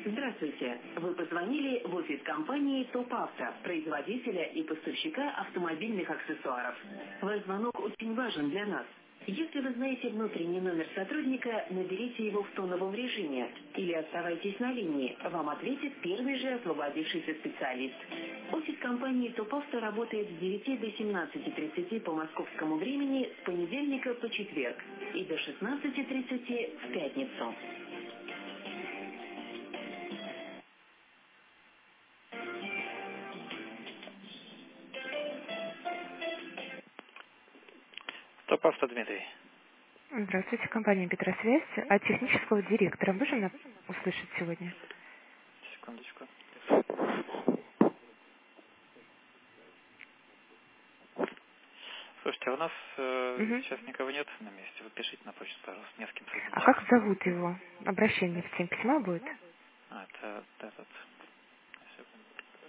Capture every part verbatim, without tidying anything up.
Здравствуйте. Вы позвонили в офис компании ТОП Авто, производителя и поставщика автомобильных аксессуаров. Ваш звонок очень важен для нас. Если вы знаете внутренний номер сотрудника, наберите его в тоновом режиме или оставайтесь на линии. Вам ответит первый же освободившийся специалист. Офис компании ТОП Авто работает с девяти до семнадцати тридцати по московскому времени с понедельника по четверг и до шестнадцати тридцати в пятницу. ТОП Авто, Дмитрий. Здравствуйте, компания «Петросвязь». А технического директора можно услышать сегодня? Секундочку. Слушайте, а у нас э, Мгм. сейчас никого нет на месте. Вы пишите на почту, пожалуйста, не с кем А соединить. как зовут его? Обращение в семь письма будет? А, это этот... Секунду.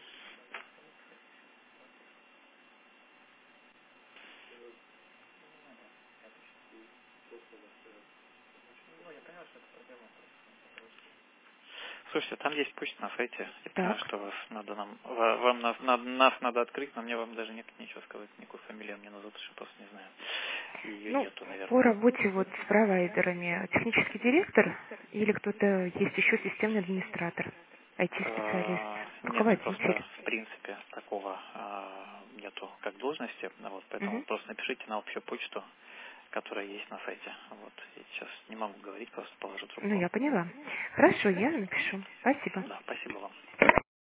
Слушайте, там есть почта на сайте. Я понимаю, Так. что вас надо нам... ва- Вам нас, надо, нас надо открыть, но мне вам даже нет ничего сказать. Никакую фамилию мне назовут, что просто не знаю. И ее Ну, нету, по наверное. работе вот с провайдерами технический директор или кто-то есть еще системный администратор, ай ти-специалист, Э, Нет, просто руководитель? в принципе такого э, нету как должности, ну вот, поэтому Мгм. просто напишите на общую почту, которая есть на сайте. Вот, я сейчас не могу говорить, просто положу Ну, трубку. я поняла. Хорошо, я напишу. Спасибо. Да, спасибо вам.